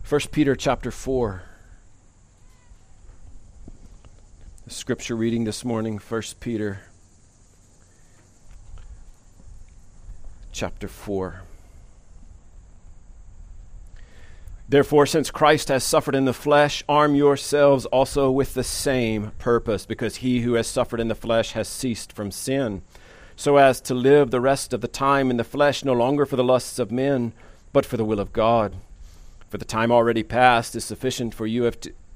1 Peter chapter 4. The scripture reading this morning, 1 Peter chapter 4. Therefore, since Christ has suffered in the flesh, arm yourselves also with the same purpose, because he who has suffered in the flesh has ceased from sin, so as to live the rest of the time in the flesh, no longer for the lusts of men, but for the will of God. For the time already past is sufficient for you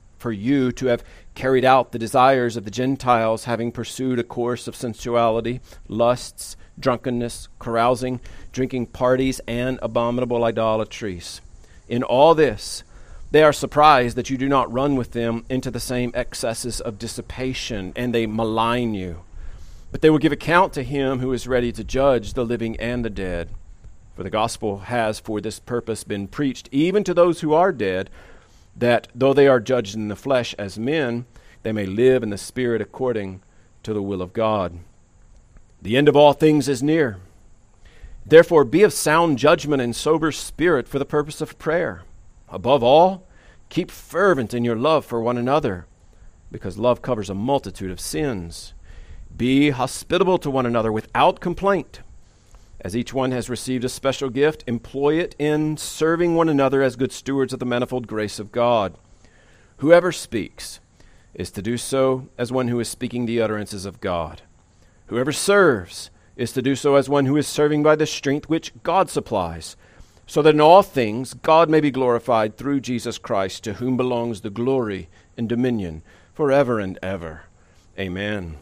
to have carried out the desires of the Gentiles, having pursued a course of sensuality, lusts, drunkenness, carousing, drinking parties, and abominable idolatries. In all this, they are surprised that you do not run with them into the same excesses of dissipation, and they malign you. But they will give account to him who is ready to judge the living and the dead. For the gospel has for this purpose been preached even to those who are dead, that though they are judged in the flesh as men, they may live in the spirit according to the will of God. The end of all things is near. Therefore be of sound judgment and sober spirit for the purpose of prayer. Above all, keep fervent in your love for one another, because love covers a multitude of sins. Be hospitable to one another without complaint. As each one has received a special gift, employ it in serving one another as good stewards of the manifold grace of God. Whoever speaks is to do so as one who is speaking the utterances of God. Whoever serves is to do so as one who is serving by the strength which God supplies, so that in all things God may be glorified through Jesus Christ, to whom belongs the glory and dominion forever and ever. Amen.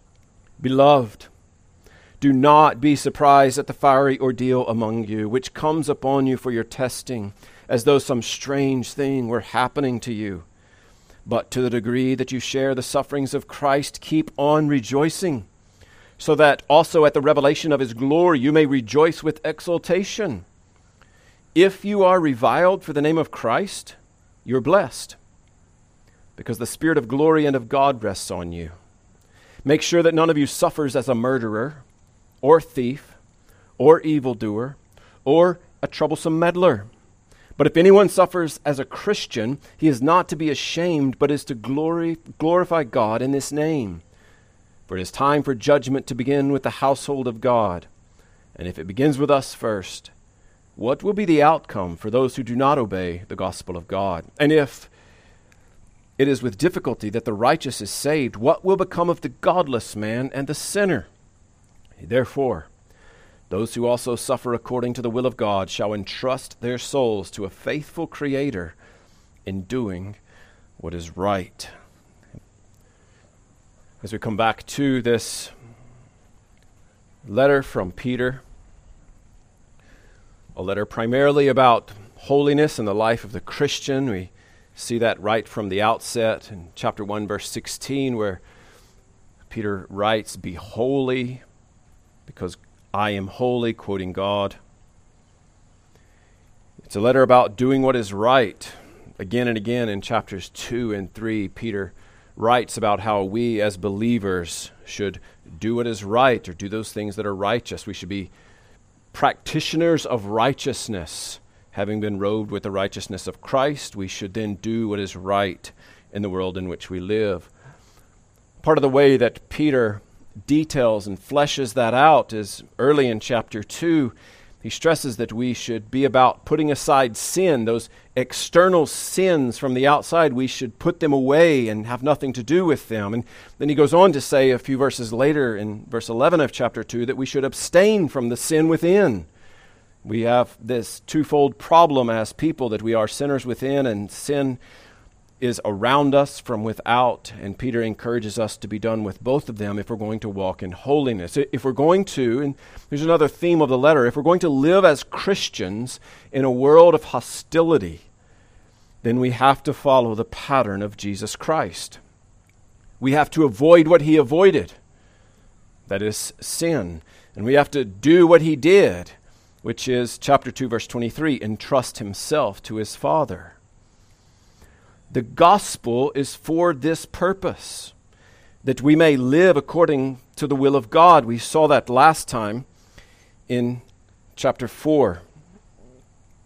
Beloved, do not be surprised at the fiery ordeal among you, which comes upon you for your testing, as though some strange thing were happening to you. But to the degree that you share the sufferings of Christ, keep on rejoicing, so that also at the revelation of his glory you may rejoice with exultation. If you are reviled for the name of Christ, you're blessed, because the Spirit of glory and of God rests on you. Make sure that none of you suffers as a murderer, or thief, or evildoer, or a troublesome meddler. But if anyone suffers as a Christian, he is not to be ashamed, but is to glorify God in this name. For it is time for judgment to begin with the household of God. And if it begins with us first, what will be the outcome for those who do not obey the gospel of God? And if it is with difficulty that the righteous is saved, what will become of the godless man and the sinner? Therefore, those who also suffer according to the will of God shall entrust their souls to a faithful Creator in doing what is right. As we come back to this letter from Peter, a letter primarily about holiness and the life of the Christian, we see that right from the outset in chapter 1, verse 16, where Peter writes, "Be holy, because I am holy," quoting God. It's a letter about doing what is right. Again and again in chapters 2 and 3, Peter writes about how we as believers should do what is right, or do those things that are righteous. We should be practitioners of righteousness. Having been robed with the righteousness of Christ, we should then do what is right in the world in which we live. Part of the way that Peter details and fleshes that out is early in chapter 2. He stresses that we should be about putting aside sin, those external sins from the outside. We should put them away and have nothing to do with them. And then he goes on to say a few verses later in verse 11 of chapter 2 that we should abstain from the sin within. We have this twofold problem as people, that we are sinners within and sin is around us from without, and Peter encourages us to be done with both of them if we're going to walk in holiness. If we're going to, and here's another theme of the letter, if we're going to live as Christians in a world of hostility, then we have to follow the pattern of Jesus Christ. We have to avoid what he avoided, that is sin, and we have to do what he did, which is chapter 2, verse 23, entrust himself to his Father. The gospel is for this purpose, that we may live according to the will of God. We saw that last time in chapter 4.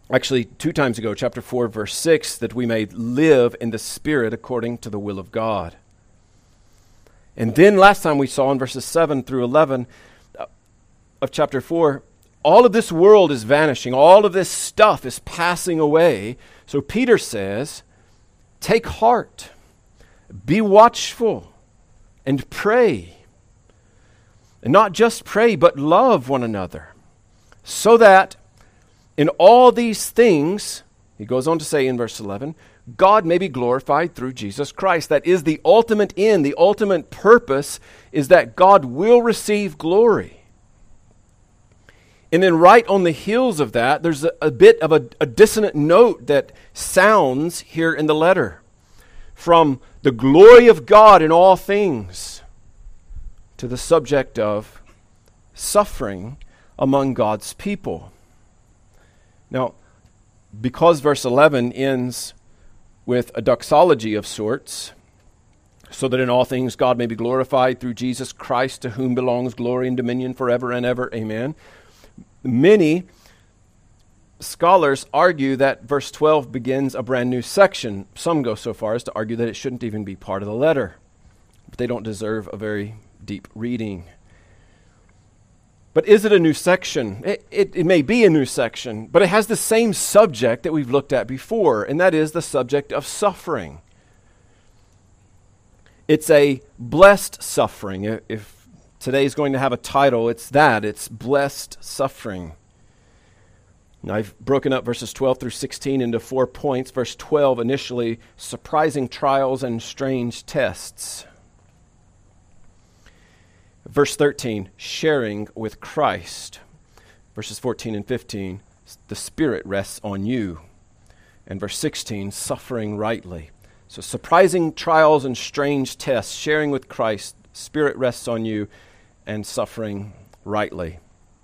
actually 2 times ago, chapter 4, verse 6, that we may live in the Spirit according to the will of God. And then last time we saw in verses 7 through 11 of chapter 4, all of this world is vanishing. All of this stuff is passing away. So Peter says, take heart, be watchful, and pray. And not just pray, but love one another, so that in all these things, he goes on to say in verse 11, God may be glorified through Jesus Christ. That is the ultimate end. The ultimate purpose is that God will receive glory. And then right on the heels of that, there's a bit of a dissonant note that sounds here in the letter. From the glory of God in all things to the subject of suffering among God's people. Now, because verse 11 ends with a doxology of sorts, so that in all things God may be glorified through Jesus Christ, to whom belongs glory and dominion forever and ever. Amen. Many scholars argue that verse 12 begins a brand new section. Some go so far as to argue that it shouldn't even be part of the letter, but they don't deserve a very deep reading. But is it a new section? It may be a new section, but it has the same subject that we've looked at before, and that is the subject of suffering. It's a blessed suffering. If today's going to have a title, it's that. It's blessed suffering. Now, I've broken up verses 12 through 16 into 4 points. Verse 12, initially, surprising trials and strange tests. Verse 13, sharing with Christ. Verses 14 and 15, the Spirit rests on you. And verse 16, suffering rightly. So surprising trials and strange tests, sharing with Christ, Spirit rests on you, and suffering rightly.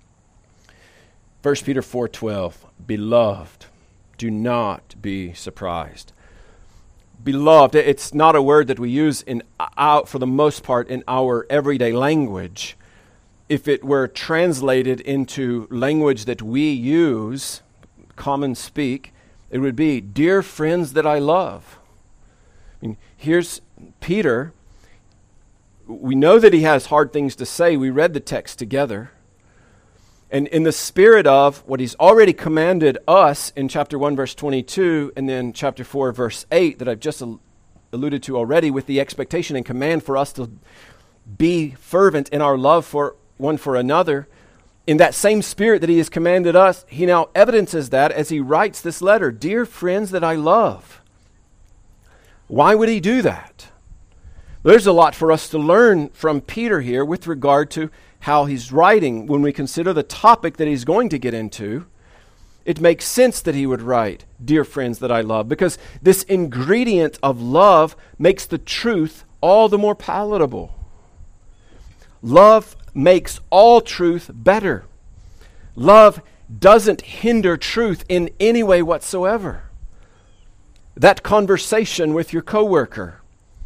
1 Peter 4:12, beloved, do not be surprised. Beloved, it's not a word that we use for the most part in our everyday language. If it were translated into language that we use, common speak, it would be, dear friends that I love. I mean, here's Peter. We know that he has hard things to say. We read the text together. And in the spirit of what he's already commanded us in chapter 1, verse 22, and then chapter 4, verse 8, that I've just alluded to already, with the expectation and command for us to be fervent in our love for one for another, in that same spirit that he has commanded us, he now evidences that as he writes this letter, dear friends that I love. Why would he do that? There's a lot for us to learn from Peter here with regard to how he's writing. When we consider the topic that he's going to get into, it makes sense that he would write, dear friends that I love, because this ingredient of love makes the truth all the more palatable. Love makes all truth better. Love doesn't hinder truth in any way whatsoever. That conversation with your coworker,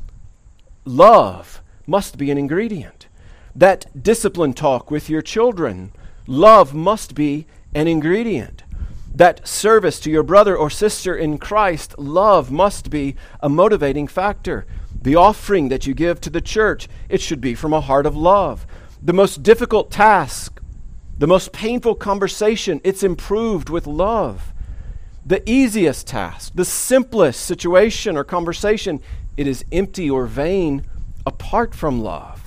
love must be an ingredient. That discipline talk with your children, love must be an ingredient. That service to your brother or sister in Christ, love must be a motivating factor. The offering that you give to the church, it should be from a heart of love. The most difficult task, the most painful conversation, it's improved with love. The easiest task, the simplest situation or conversation, it is empty or vain apart from love.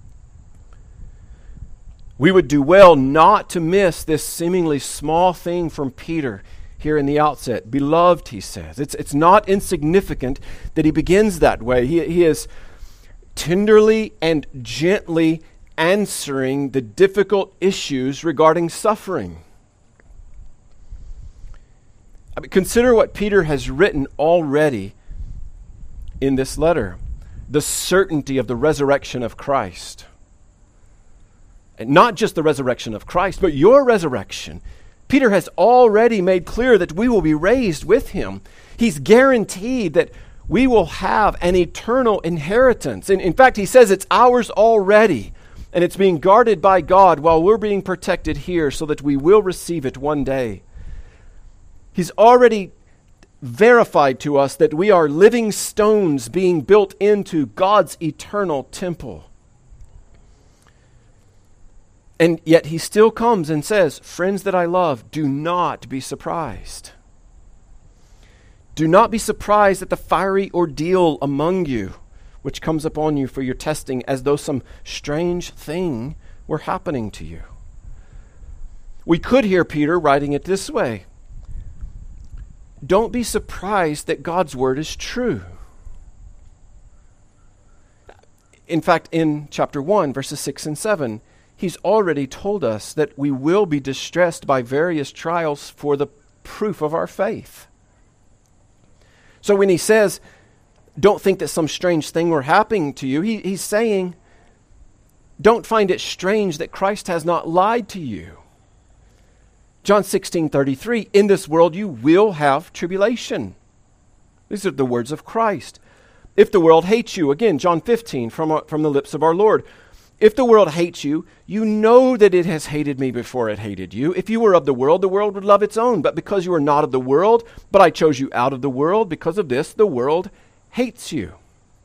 We would do well not to miss this seemingly small thing from Peter here in the outset. Beloved, he says. It's not insignificant that he begins that way. He is tenderly and gently answering the difficult issues regarding suffering. I mean, consider what Peter has written already in this letter. The certainty of the resurrection of Christ. And not just the resurrection of Christ, but your resurrection. Peter has already made clear that we will be raised with him. He's guaranteed that we will have an eternal inheritance. And in fact, he says it's ours already, and it's being guarded by God while we're being protected here so that we will receive it one day. He's already verified to us that we are living stones being built into God's eternal temple. And yet he still comes and says, friends that I love, do not be surprised. Do not be surprised at the fiery ordeal among you, which comes upon you for your testing, as though some strange thing were happening to you. We could hear Peter writing it this way: don't be surprised that God's word is true. In fact, in chapter 1, verses 6 and 7, he's already told us that we will be distressed by various trials for the proof of our faith. So when he says, don't think that some strange thing were happening to you, he's saying, don't find it strange that Christ has not lied to you. John 16:33, in this world you will have tribulation. These are the words of Christ. If the world hates you, again, John 15, from the lips of our Lord. If the world hates you, you know that it has hated me before it hated you. If you were of the world would love its own. But because you are not of the world, but I chose you out of the world, because of this, the world hates you.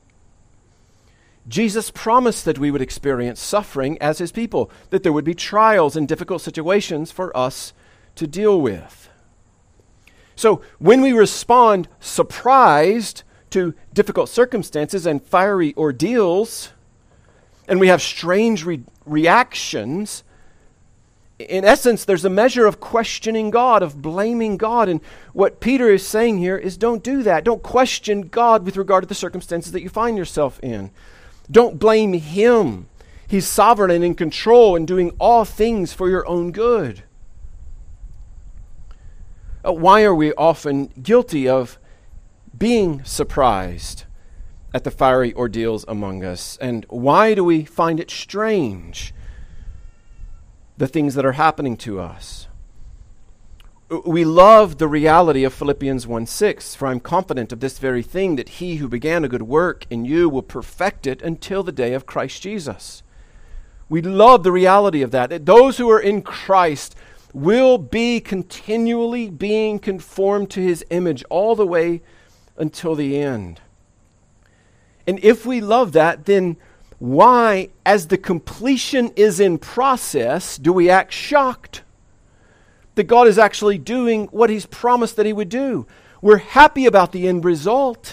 Jesus promised that we would experience suffering as his people, that there would be trials and difficult situations for us to deal with. So when we respond surprised to difficult circumstances and fiery ordeals, and we have strange reactions, in essence, there's a measure of questioning God, of blaming God. And what Peter is saying here is don't do that. Don't question God with regard to the circumstances that you find yourself in. Don't blame him. He's sovereign and in control and doing all things for your own good. Why are we often guilty of being surprised at the fiery ordeals among us? And why do we find it strange, the things that are happening to us? We love the reality of Philippians 1:6, for I'm confident of this very thing, that he who began a good work in you will perfect it until the day of Christ Jesus. We love the reality of that those who are in Christ will be continually being conformed to his image all the way until the end. And if we love that, then why, as the completion is in process, do we act shocked that God is actually doing what he's promised that he would do? We're happy about the end result.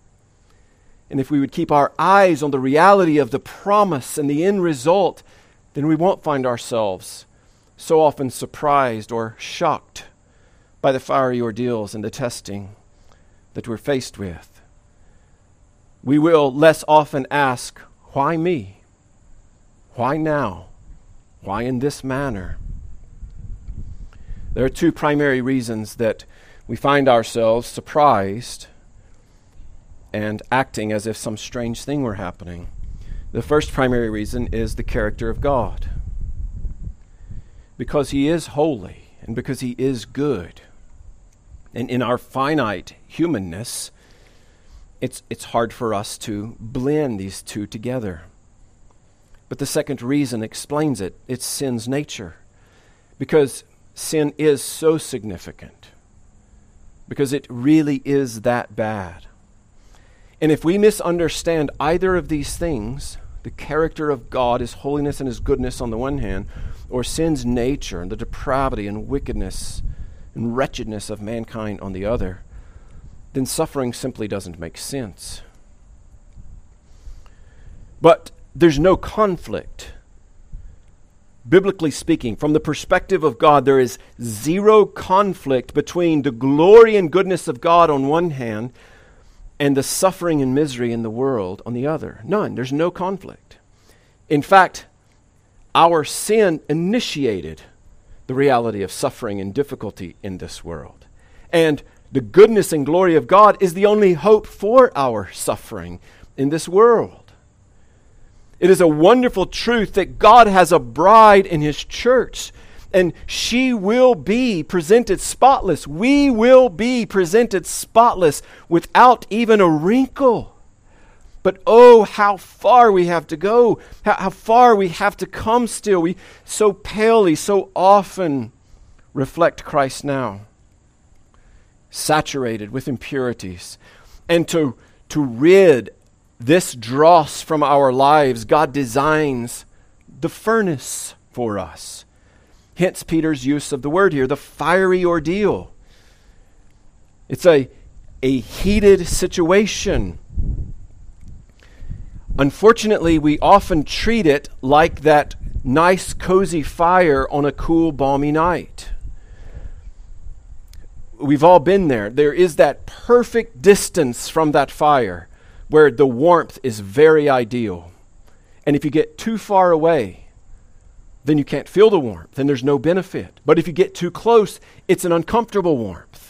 And if we would keep our eyes on the reality of the promise and the end result, then we won't find ourselves so often surprised or shocked by the fiery ordeals and the testing that we're faced with. We will less often ask, why me? Why now? Why in this manner? There are two primary reasons that we find ourselves surprised and acting as if some strange thing were happening. The first primary reason is the character of God. Because he is holy and because he is good. And in our finite humanness, it's hard for us to blend these two together. But the second reason explains it. It's sin's nature. Because sin is so significant. Because it really is that bad. And if we misunderstand either of these things, the character of God, his holiness and his goodness on the one hand, or sin's nature and the depravity and wickedness and wretchedness of mankind on the other, then suffering simply doesn't make sense. But there's no conflict. Biblically speaking, from the perspective of God, there is zero conflict between the glory and goodness of God on one hand and the suffering and misery in the world on the other. None. There's no conflict. In fact, our sin initiated the reality of suffering and difficulty in this world. And the goodness and glory of God is the only hope for our suffering in this world. It is a wonderful truth that God has a bride in his church, and she will be presented spotless. We will be presented spotless without even a wrinkle. But oh, how far we have to go, how far we have to come still. We so palely, so often reflect Christ now. saturated with impurities. And to rid this dross from our lives, God designs the furnace for us. Hence Peter's use of the word here, the fiery ordeal. It's a heated situation. Unfortunately, we often treat it like that nice, cozy fire on a cool, balmy night. We've all been there. There is that perfect distance from that fire where the warmth is very ideal. And if you get too far away, then you can't feel the warmth, and there's no benefit. But if you get too close, it's an uncomfortable warmth.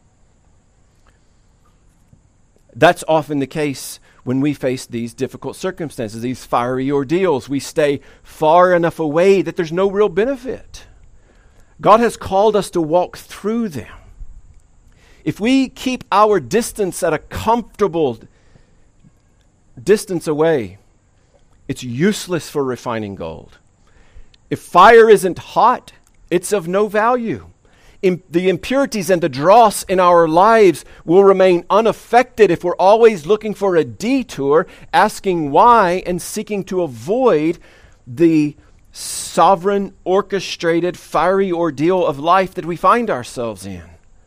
That's often the case when we face these difficult circumstances, these fiery ordeals. We stay far enough away that there's no real benefit. God has called us to walk through them. If we keep our distance at a comfortable distance away, it's useless for refining gold. If fire isn't hot, it's of no value. The impurities and the dross in our lives will remain unaffected if we're always looking for a detour, asking why, and seeking to avoid the sovereign, orchestrated, fiery ordeal of life that we find ourselves in.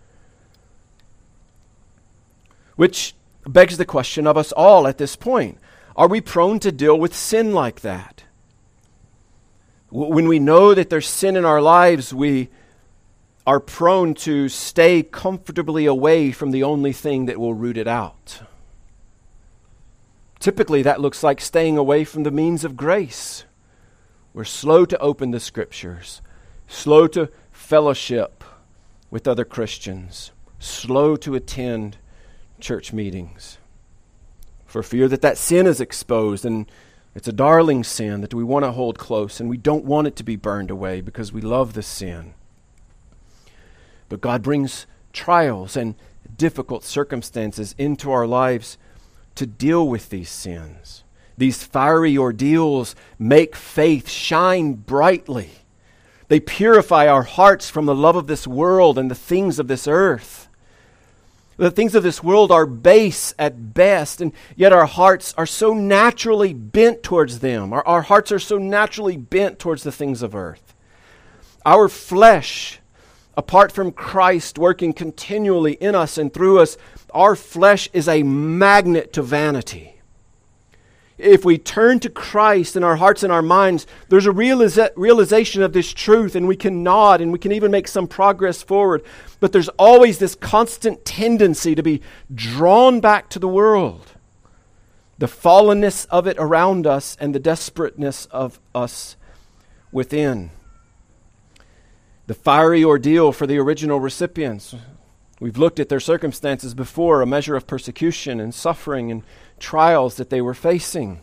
Which begs the question of us all at this point. Are we prone to deal with sin like that? When we know that there's sin in our lives, we are prone to stay comfortably away from the only thing that will root it out. Typically, that looks like staying away from the means of grace. We're slow to open the Scriptures, slow to fellowship with other Christians, slow to attend church meetings, for fear that sin is exposed, and it's a darling sin that we want to hold close, and we don't want it to be burned away because we love the sin. But God brings trials and difficult circumstances into our lives to deal with these sins. These fiery ordeals make faith shine brightly. They purify our hearts from the love of this world and the things of this earth. The things of this world are base at best, and yet our hearts are so naturally bent towards them. Our hearts are so naturally bent towards the things of earth. Our flesh, apart from Christ working continually in us and through us, our flesh is a magnet to vanity. If we turn to Christ in our hearts and our minds, there's a realization of this truth, and we can nod and we can even make some progress forward. But there's always this constant tendency to be drawn back to the world. The fallenness of it around us and the desperateness of us within. The fiery ordeal for the original recipients. We've looked at their circumstances before, a measure of persecution and suffering and trials that they were facing.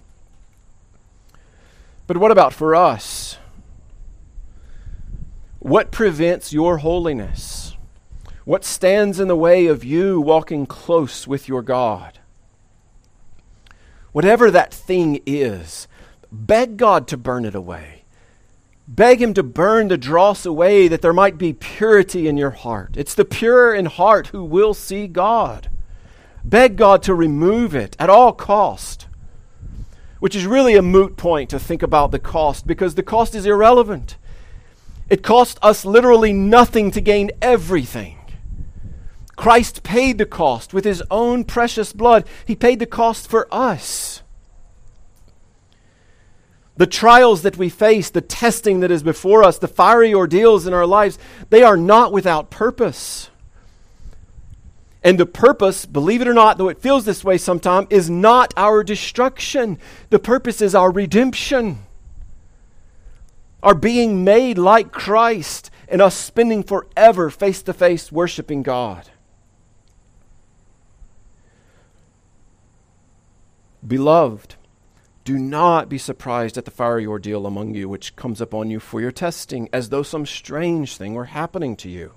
But what about for us? What prevents your holiness? What stands in the way of you walking close with your God? Whatever that thing is, beg God to burn it away. Beg Him to burn the dross away, that there might be purity in your heart. It's the pure in heart who will see God. Beg God to remove it at all cost, which is really a moot point to think about the cost, because the cost is irrelevant. It cost us literally nothing to gain everything. Christ paid the cost with His own precious blood. He paid the cost for us. The trials that we face, the testing that is before us, the fiery ordeals in our lives, they are not without purpose. And the purpose, believe it or not, though it feels this way sometimes, is not our destruction. The purpose is our redemption. Our being made like Christ, and us spending forever face to face worshiping God. Beloved, do not be surprised at the fiery ordeal among you which comes upon you for your testing, as though some strange thing were happening to you.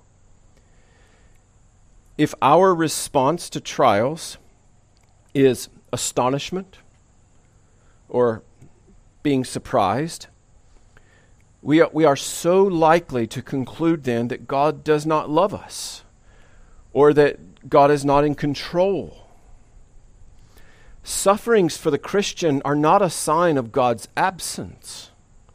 If our response to trials is astonishment or being surprised, we are so likely to conclude then that God does not love us, or that God is not in control. Sufferings for the Christian are not a sign of God's absence.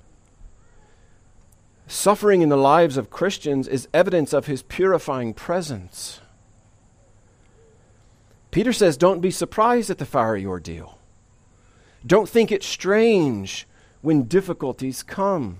Suffering in the lives of Christians is evidence of His purifying presence. Peter says, don't be surprised at the fiery ordeal. Don't think it strange when difficulties come.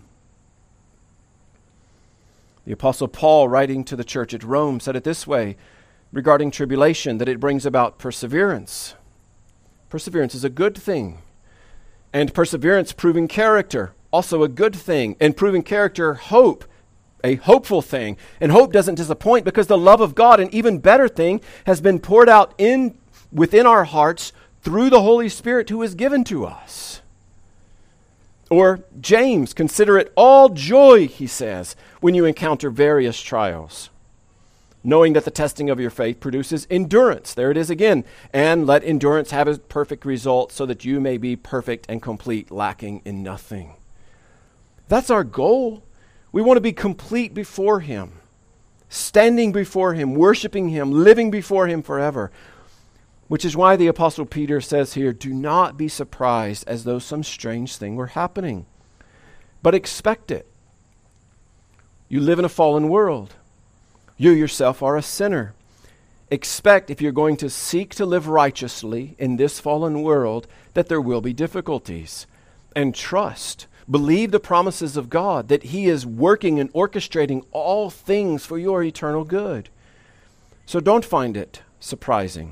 The Apostle Paul, writing to the church at Rome, said it this way regarding tribulation, that it brings about perseverance. Perseverance is a good thing. And perseverance, proving character, also a good thing. And proving character, hope, a hopeful thing. And hope doesn't disappoint because the love of God, an even better thing, has been poured out within our hearts through the Holy Spirit who is given to us. Or James, consider it all joy, he says, when you encounter various trials, knowing that the testing of your faith produces endurance. There it is again. And let endurance have a perfect result so that you may be perfect and complete, lacking in nothing. That's our goal. We want to be complete before Him, standing before Him, worshiping Him, living before Him forever. Which is why the Apostle Peter says here, do not be surprised as though some strange thing were happening, but expect it. You live in a fallen world. You yourself are a sinner. Expect, if you're going to seek to live righteously in this fallen world, that there will be difficulties. And trust, believe the promises of God, that He is working and orchestrating all things for your eternal good. So don't find it surprising.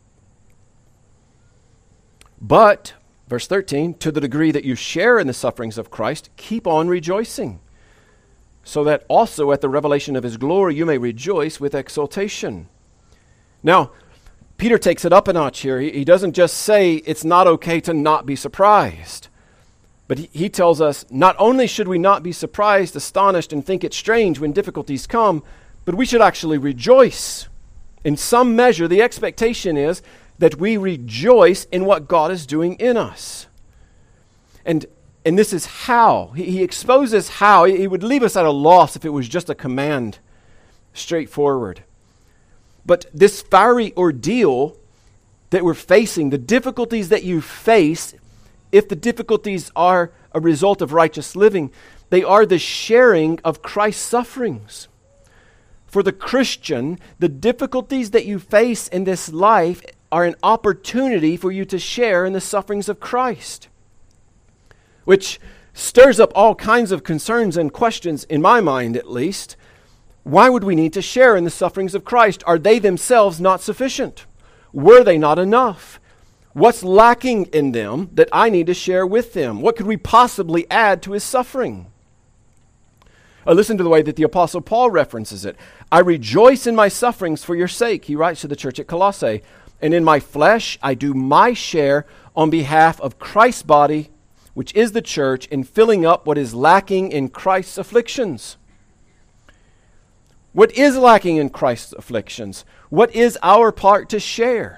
But, verse 13, to the degree that you share in the sufferings of Christ, keep on rejoicing, so that also at the revelation of His glory you may rejoice with exultation. Now, Peter takes it up a notch here. He doesn't just say it's not okay to not be surprised. But he tells us not only should we not be surprised, astonished, and think it strange when difficulties come, but we should actually rejoice. In some measure, the expectation is that we rejoice in what God is doing in us. And this is how. He exposes how. He would leave us at a loss if it was just a command, straightforward. But this fiery ordeal that we're facing, the difficulties that you face, if the difficulties are a result of righteous living, they are the sharing of Christ's sufferings. For the Christian, the difficulties that you face in this life are an opportunity for you to share in the sufferings of Christ, which stirs up all kinds of concerns and questions, in my mind at least. Why would we need to share in the sufferings of Christ? Are they themselves not sufficient? Were they not enough? What's lacking in them that I need to share with them? What could we possibly add to His suffering? Listen to the way that the Apostle Paul references it. I rejoice in my sufferings for your sake, he writes to the church at Colossae. And in my flesh I do my share on behalf of Christ's body, which is the church, in filling up what is lacking in Christ's afflictions. What is lacking in Christ's afflictions? What is our part to share?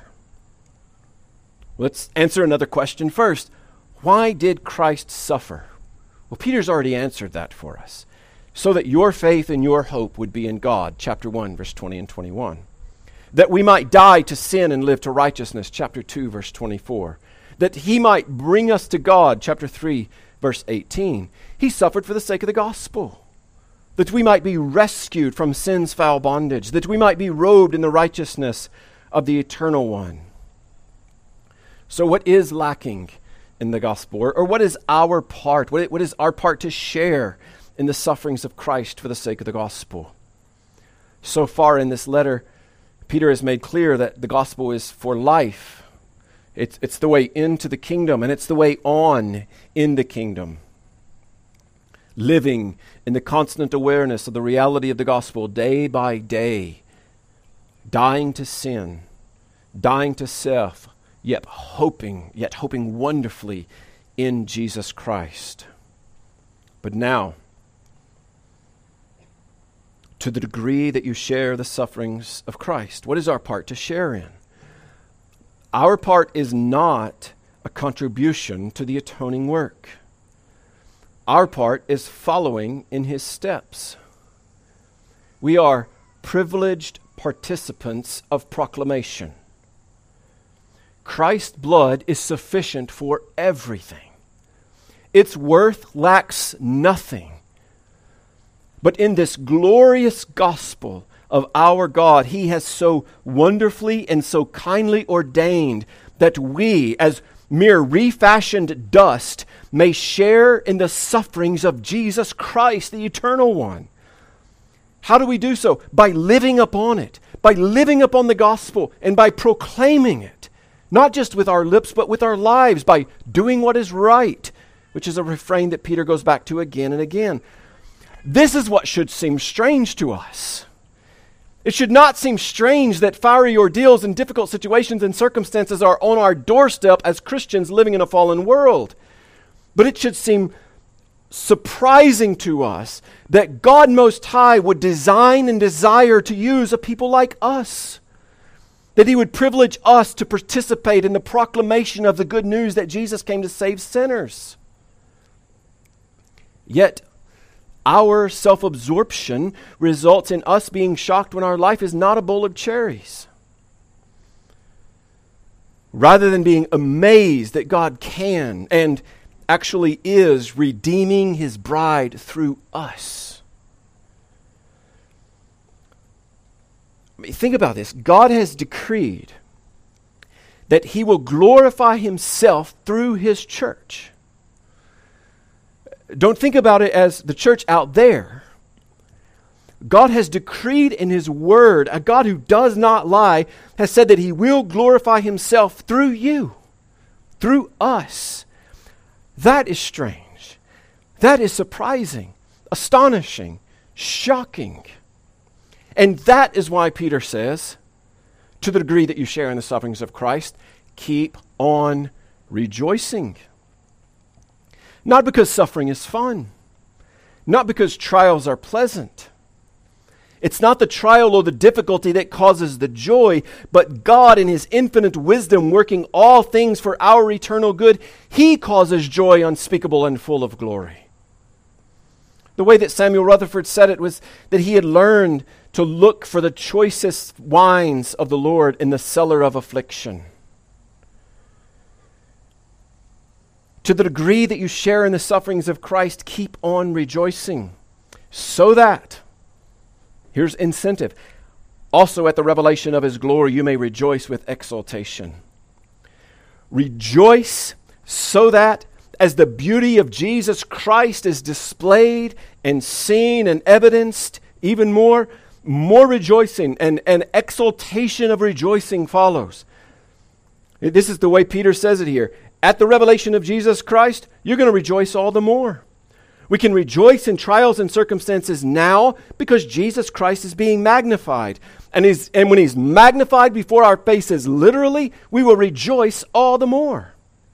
Let's answer another question first. Why did Christ suffer? Well, Peter's already answered that for us. So that your faith and your hope would be in God, chapter 1, verse 20 and 21. That we might die to sin and live to righteousness, chapter 2, verse 24. That He might bring us to God, chapter 3, verse 18. He suffered for the sake of the gospel. That we might be rescued from sin's foul bondage. That we might be robed in the righteousness of the Eternal One. So what is lacking in the gospel? Or what is our part? What is our part to share in the sufferings of Christ for the sake of the gospel? So far in this letter, Peter has made clear that the gospel is for life. It's the way into the kingdom, and it's the way on in the kingdom. Living in the constant awareness of the reality of the gospel day by day. Dying to sin, dying to self, yet hoping wonderfully in Jesus Christ. But now, to the degree that you share the sufferings of Christ, what is our part to share in? Our part is not a contribution to the atoning work. Our part is following in His steps. We are privileged participants of proclamation. Christ's blood is sufficient for everything. Its worth lacks nothing. But in this glorious gospel of our God, He has so wonderfully and so kindly ordained that we, as mere refashioned dust, may share in the sufferings of Jesus Christ, the Eternal One. How do we do so? By living upon it, by living upon the gospel, and by proclaiming it, not just with our lips, but with our lives, by doing what is right, which is a refrain that Peter goes back to again and again. This is what should seem strange to us. It should not seem strange that fiery ordeals and difficult situations and circumstances are on our doorstep as Christians living in a fallen world. But it should seem surprising to us that God Most High would design and desire to use a people like us. That He would privilege us to participate in the proclamation of the good news that Jesus came to save sinners. Yet, our self-absorption results in us being shocked when our life is not a bowl of cherries. Rather than being amazed that God can and actually is redeeming His bride through us. I mean, think about this. God has decreed that He will glorify Himself through His church. Don't think about it as the church out there. God has decreed in His Word, a God who does not lie, has said that He will glorify Himself through you, through us. That is strange. That is surprising, astonishing, shocking. And that is why Peter says, to the degree that you share in the sufferings of Christ, keep on rejoicing. Not because suffering is fun. Not because trials are pleasant. It's not the trial or the difficulty that causes the joy, but God in His infinite wisdom working all things for our eternal good, He causes joy unspeakable and full of glory. The way that Samuel Rutherford said it was that he had learned to look for the choicest wines of the Lord in the cellar of affliction. To the degree that you share in the sufferings of Christ, keep on rejoicing, so that, here's incentive, also at the revelation of His glory you may rejoice with exultation. Rejoice so that as the beauty of Jesus Christ is displayed and seen and evidenced, even more rejoicing and exultation of rejoicing follows. This is the way Peter says it here. At the revelation of Jesus Christ, you're going to rejoice all the more. We can rejoice in trials and circumstances now because Jesus Christ is being magnified. And when He's magnified before our faces literally, we will rejoice all the more.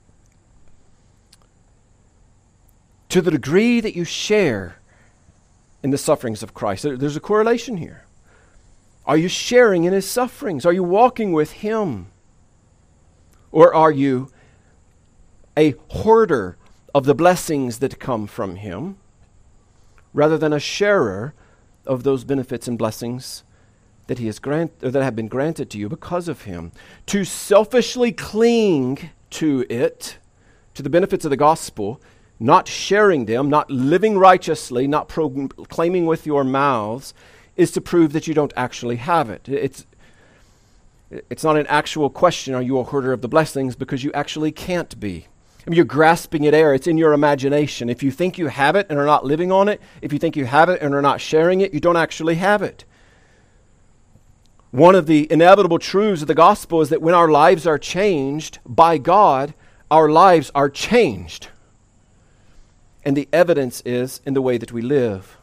To the degree that you share in the sufferings of Christ, there's a correlation here. Are you sharing in His sufferings? Are you walking with Him? Or are you a hoarder of the blessings that come from Him, rather than a sharer of those benefits and blessings that He has that have been granted to you because of Him? To selfishly cling to it, to the benefits of the gospel, not sharing them, not living righteously, not proclaiming with your mouths, is to prove that you don't actually have it. It's not an actual question, are you a hoarder of the blessings, because you actually can't be. I mean, you're grasping at air. It's in your imagination. If you think you have it and are not living on it, if you think you have it and are not sharing it, you don't actually have it. One of the inevitable truths of the gospel is that when our lives are changed by God, our lives are changed. And the evidence is in the way that we live.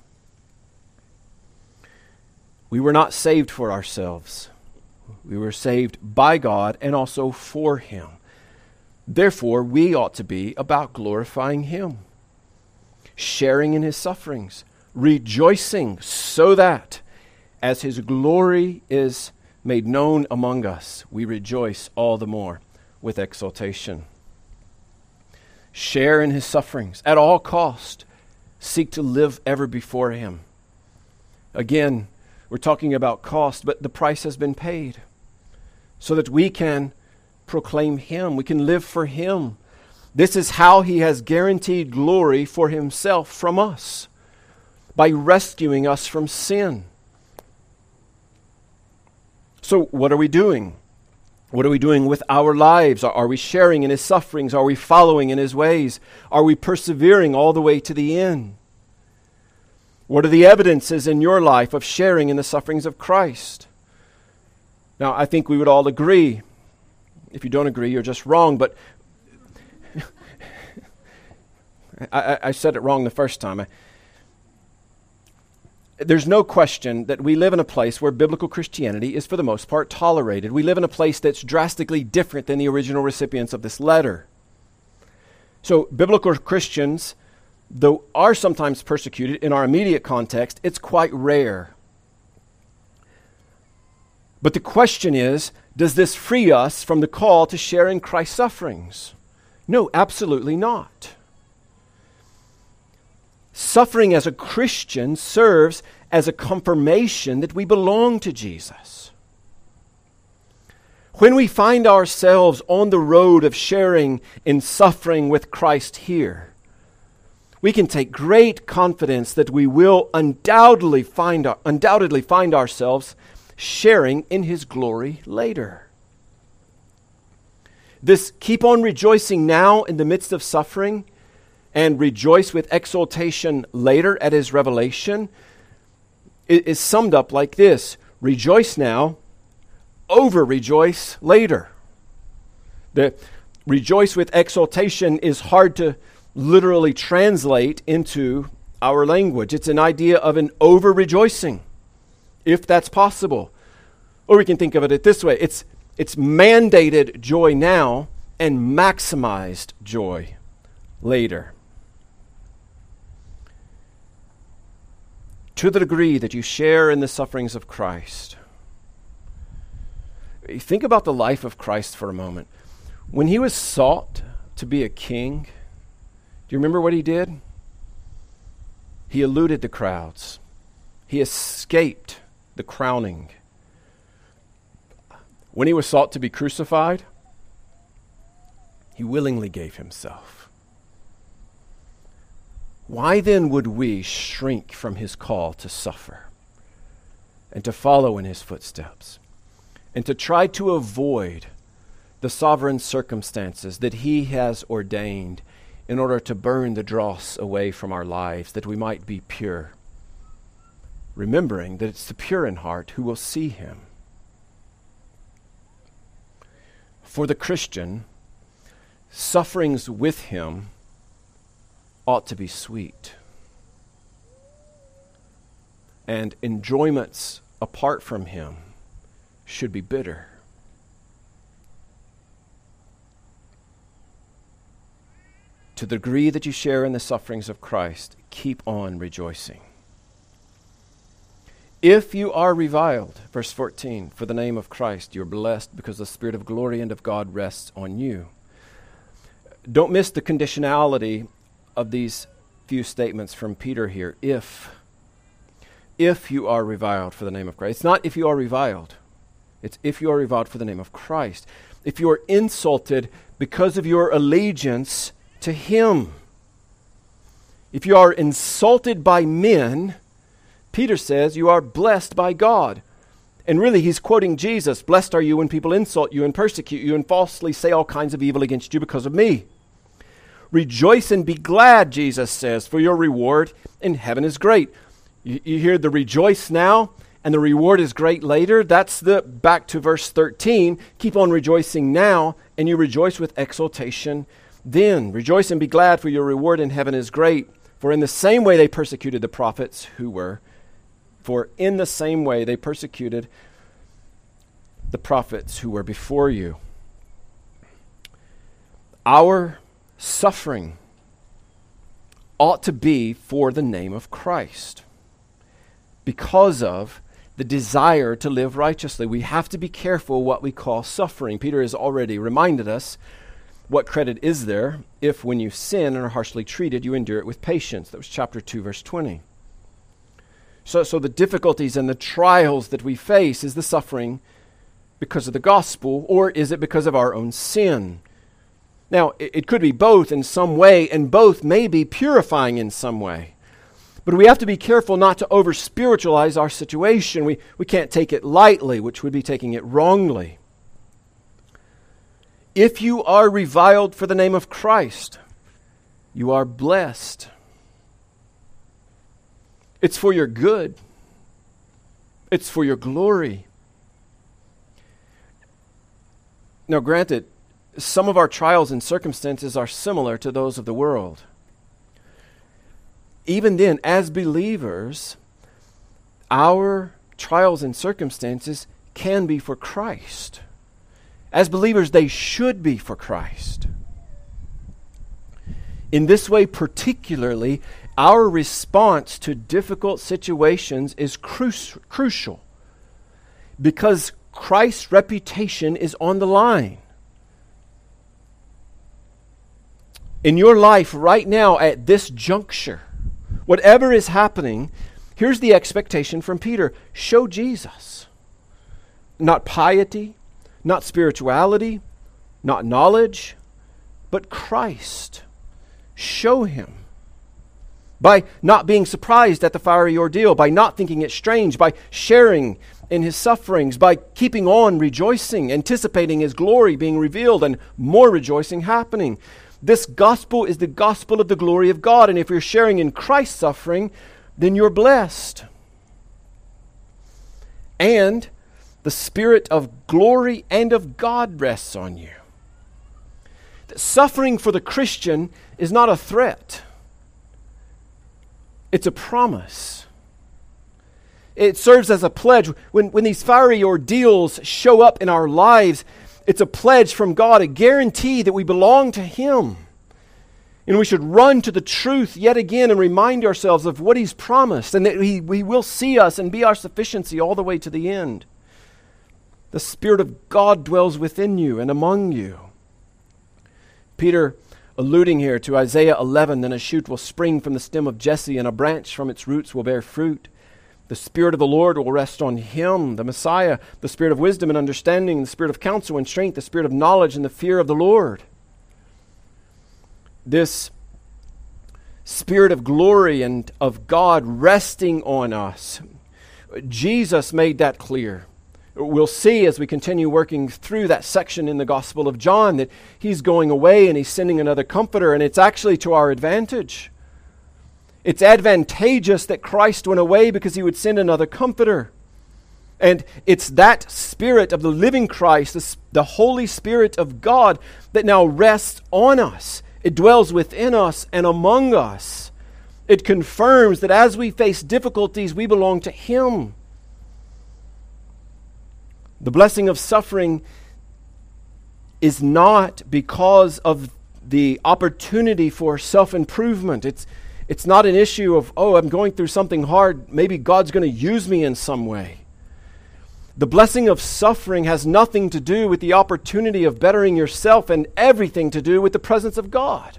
We were not saved for ourselves. We were saved by God and also for Him. Therefore, we ought to be about glorifying Him, sharing in His sufferings, rejoicing so that as His glory is made known among us, we rejoice all the more with exultation. Share in His sufferings at all cost. Seek to live ever before Him. Again, We're talking about cost, but the price has been paid so that we can proclaim Him. We can live for Him. This is how He has guaranteed glory for Himself from us, by rescuing us from sin. So what are we doing? What are we doing with our lives? Are we sharing in His sufferings? Are we following in His ways? Are we persevering all the way to the end? What are the evidences in your life of sharing in the sufferings of Christ? Now, I think we would all agree. If you don't agree, you're just wrong. But I said it wrong the first time. There's no question that we live in a place where biblical Christianity is for the most part tolerated. We live in a place that's drastically different than the original recipients of this letter. So biblical Christians, though are sometimes persecuted in our immediate context, it's quite rare. But the question is, does this free us from the call to share in Christ's sufferings? No, absolutely not. Suffering as a Christian serves as a confirmation that we belong to Jesus. When we find ourselves on the road of sharing in suffering with Christ here, we can take great confidence that we will undoubtedly find ourselves sharing in His glory later. This keep on rejoicing now in the midst of suffering and rejoice with exultation later at His revelation is summed up like this: rejoice now, over-rejoice later. The rejoice with exultation is hard to literally translate into our language. It's an idea of an over-rejoicing, if that's possible. Or we can think of it this way: it's mandated joy now and maximized joy later. To the degree that you share in the sufferings of Christ. Think about the life of Christ for a moment. When He was sought to be a king, do you remember what He did? He eluded the crowds. He escaped the crowning. When He was sought to be crucified, He willingly gave Himself. Why then would we shrink from His call to suffer and to follow in His footsteps and to try to avoid the sovereign circumstances that He has ordained in order to burn the dross away from our lives, that we might be pure, remembering that it's the pure in heart who will see Him? For the Christian, sufferings with Him ought to be sweet, and enjoyments apart from Him should be bitter. To the degree that you share in the sufferings of Christ, keep on rejoicing. If you are reviled, verse 14, for the name of Christ, you're blessed because the Spirit of glory and of God rests on you. Don't miss the conditionality of these few statements from Peter here. If you are reviled for the name of Christ. It's not if you are reviled. It's if you are reviled for the name of Christ. If you are insulted because of your allegiance to Him. If you are insulted by men, Peter says you are blessed by God. And really he's quoting Jesus. Blessed are you when people insult you and persecute you and falsely say all kinds of evil against you because of me. Rejoice and be glad, Jesus says, for your reward in heaven is great. You hear the rejoice now and the reward is great later. That's the back to verse 13. Keep on rejoicing now and you rejoice with exultation then. Rejoice and be glad, for your reward in heaven is great. For in the same way they persecuted the prophets who were before you. Our suffering ought to be for the name of Christ because of the desire to live righteously. We have to be careful what we call suffering. Peter has already reminded us what credit is there if when you sin and are harshly treated, you endure it with patience. That was chapter 2, verse 20. So the difficulties and the trials that we face, is the suffering because of the gospel, or is it because of our own sin? Now, it could be both in some way, and both may be purifying in some way. But we have to be careful not to over-spiritualize our situation. We can't take it lightly, which would be taking it wrongly. If you are reviled for the name of Christ, you are blessed. It's for your good. It's for your glory. Now, granted, some of our trials and circumstances are similar to those of the world. Even then, as believers, our trials and circumstances can be for Christ. As believers, they should be for Christ. In this way, particularly, our response to difficult situations is crucial because Christ's reputation is on the line. In your life right now at this juncture, whatever is happening, here's the expectation from Peter. Show Jesus. Not piety, not spirituality, not knowledge, but Christ. Show Him. By not being surprised at the fiery ordeal, by not thinking it strange, by sharing in His sufferings, by keeping on rejoicing, anticipating His glory being revealed and more rejoicing happening. This gospel is the gospel of the glory of God, and if you're sharing in Christ's suffering, then you're blessed. And the Spirit of glory and of God rests on you. Suffering for the Christian is not a threat. It's a promise. It serves as a pledge. When these fiery ordeals show up in our lives, it's a pledge from God, a guarantee that we belong to Him. And we should run to the truth yet again and remind ourselves of what He's promised, and that He will see us and be our sufficiency all the way to the end. The Spirit of God dwells within you and among you. Peter, alluding here to Isaiah 11, then a shoot will spring from the stem of Jesse, and a branch from its roots will bear fruit. The Spirit of the Lord will rest on him, the Messiah, the Spirit of wisdom and understanding, the Spirit of counsel and strength, the Spirit of knowledge and the fear of the Lord. This Spirit of glory and of God resting on us. Jesus made that clear. We'll see as we continue working through that section in the Gospel of John that He's going away and He's sending another comforter, and it's actually to our advantage. It's advantageous that Christ went away because He would send another comforter. And it's that Spirit of the living Christ, the Holy Spirit of God, that now rests on us. It dwells within us and among us. It confirms that as we face difficulties, we belong to Him. The blessing of suffering is not because of the opportunity for self-improvement. It's not an issue of, I'm going through something hard, maybe God's going to use me in some way. The blessing of suffering has nothing to do with the opportunity of bettering yourself and everything to do with the presence of God.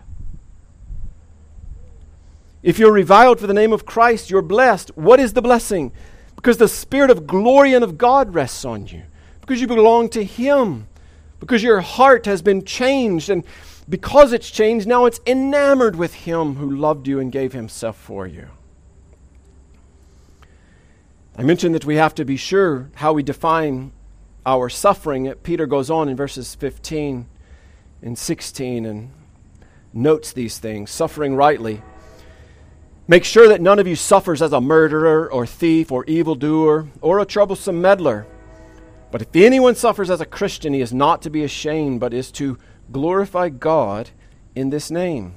If you're reviled for the name of Christ, you're blessed. What is the blessing? Because the Spirit of glory and of God rests on you. Because you belong to Him. Because your heart has been changed. And because it's changed, now it's enamored with Him who loved you and gave Himself for you. I mentioned that we have to be sure how we define our suffering. Peter goes on in verses 15 and 16 and notes these things. Suffering rightly. Make sure that none of you suffers as a murderer or thief or evildoer or a troublesome meddler. But if anyone suffers as a Christian, he is not to be ashamed, but is to glorify God in this name.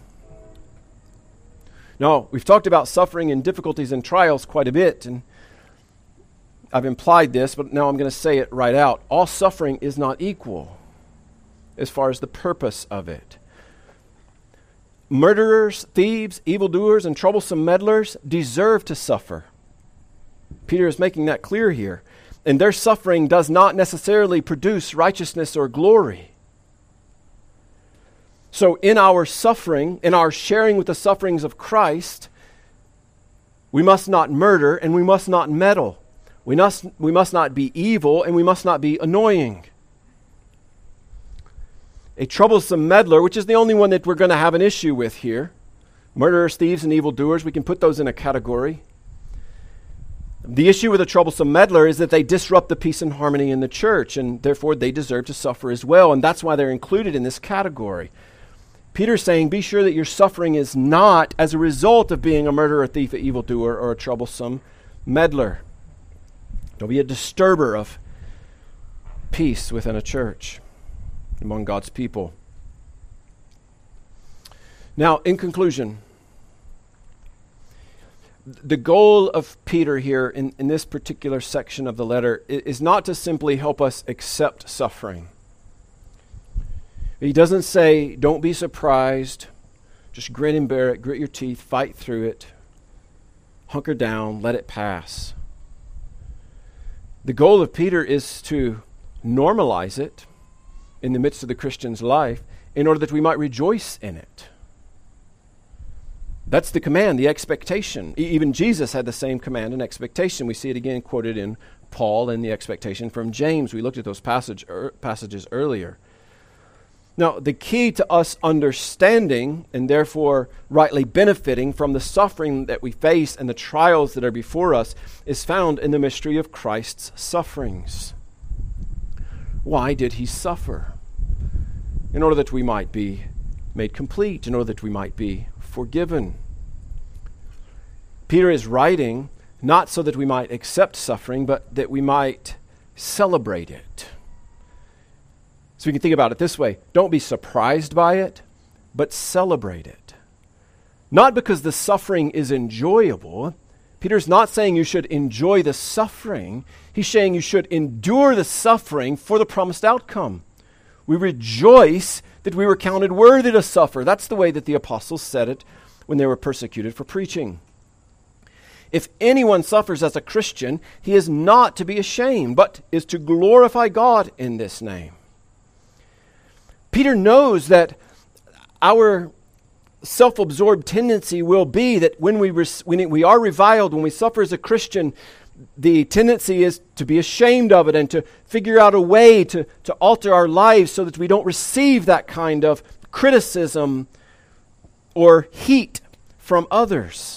Now, we've talked about suffering and difficulties and trials quite a bit, and I've implied this, but now I'm going to say it right out. All suffering is not equal as far as the purpose of it. Murderers, thieves, evildoers, and troublesome meddlers deserve to suffer. Peter is making that clear here. And their suffering does not necessarily produce righteousness or glory. So in our suffering, in our sharing with the sufferings of Christ, We must not murder, and we must not meddle. We must not be evil, and we must not be annoying. A troublesome meddler, which is the only one that we're going to have an issue with here. Murderers, thieves, and evildoers, we can put those in a category. The issue with a troublesome meddler is that they disrupt the peace and harmony in the church, and therefore they deserve to suffer as well, and that's why they're included in this category. Peter's saying, be sure that your suffering is not as a result of being a murderer, a thief, an evildoer, or a troublesome meddler. Don't be a disturber of peace within a church, among God's people. Now, in conclusion, the goal of Peter here in this particular section of the letter is not to simply help us accept suffering. He doesn't say, don't be surprised, just grin and bear it, grit your teeth, fight through it, hunker down, let it pass. The goal of Peter is to normalize it in the midst of the Christian's life in order that we might rejoice in it. That's the command, the expectation. Even Jesus had the same command and expectation. We see it again quoted in Paul and the expectation from James. We looked at those passages earlier. Now, the key to us understanding and therefore rightly benefiting from the suffering that we face and the trials that are before us is found in the mystery of Christ's sufferings. Why did he suffer? In order that we might be made complete, in order that we might be forgiven. Peter is writing not so that we might accept suffering, but that we might celebrate it. So we can think about it this way. Don't be surprised by it, but celebrate it. Not because the suffering is enjoyable. Peter's not saying you should enjoy the suffering. He's saying you should endure the suffering for the promised outcome. We rejoice that we were counted worthy to suffer. That's the way that the apostles said it when they were persecuted for preaching. If anyone suffers as a Christian, he is not to be ashamed, but is to glorify God in this name. Peter knows that our self-absorbed tendency will be that when we are reviled, when we suffer as a Christian, the tendency is to be ashamed of it and to figure out a way to alter our lives so that we don't receive that kind of criticism or heat from others.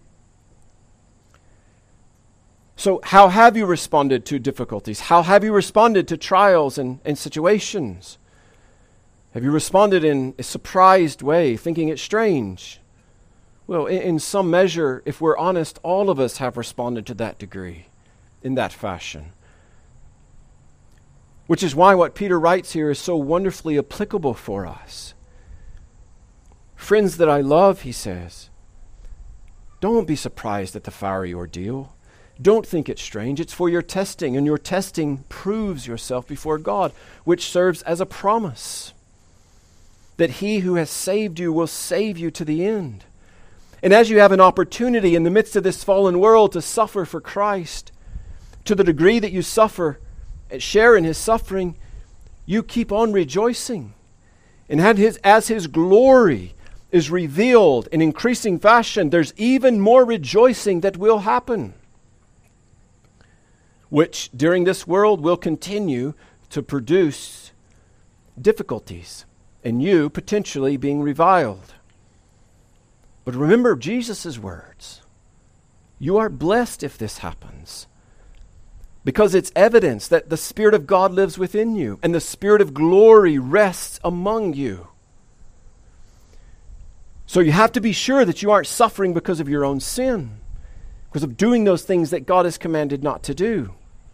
So how have you responded to difficulties? How have you responded to trials and situations? Have you responded in a surprised way, thinking it strange? Well, in some measure, if we're honest, all of us have responded to that degree, in that fashion. Which is why what Peter writes here is so wonderfully applicable for us. Friends that I love, he says, don't be surprised at the fiery ordeal. Don't think it strange. It's for your testing, and your testing proves yourself before God, which serves as a promise that he who has saved you will save you to the end. And as you have an opportunity in the midst of this fallen world to suffer for Christ, to the degree that you suffer and share in his suffering, you keep on rejoicing. And as his glory is revealed in increasing fashion, there's even more rejoicing that will happen, which during this world will continue to produce difficulties and you potentially being reviled. But remember Jesus' words. You are blessed if this happens, because it's evidence that the Spirit of God lives within you and the Spirit of glory rests among you. So you have to be sure that you aren't suffering because of your own sin, because of doing those things that God has commanded not to do,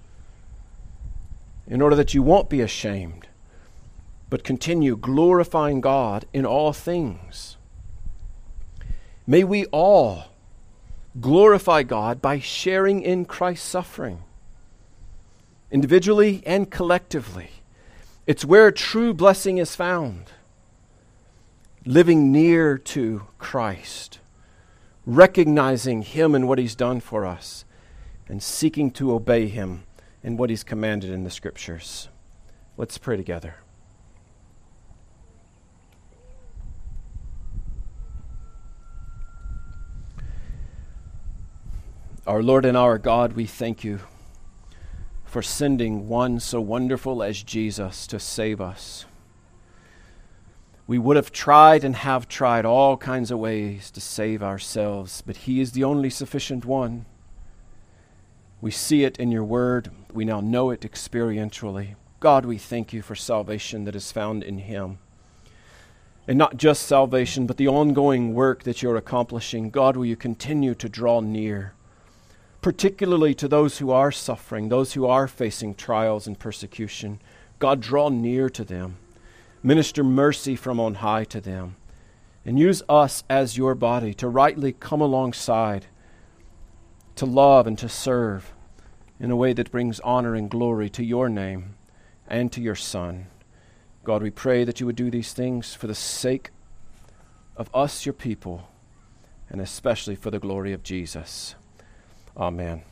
in order that you won't be ashamed, but continue glorifying God in all things. May we all glorify God by sharing in Christ's suffering, individually and collectively. It's where true blessing is found. Living near to Christ, recognizing him and what he's done for us, and seeking to obey him and what he's commanded in the Scriptures. Let's pray together. Our Lord and our God, we thank you for sending one so wonderful as Jesus to save us. We would have tried and have tried all kinds of ways to save ourselves, but he is the only sufficient one. We see it in your word. We now know it experientially. God, we thank you for salvation that is found in him. And not just salvation, but the ongoing work that you're accomplishing. God, will you continue to draw near, particularly to those who are suffering, those who are facing trials and persecution. God, draw near to them. Minister mercy from on high to them. And use us as your body to rightly come alongside, to love and to serve in a way that brings honor and glory to your name and to your Son. God, we pray that you would do these things for the sake of us, your people, and especially for the glory of Jesus. Amen.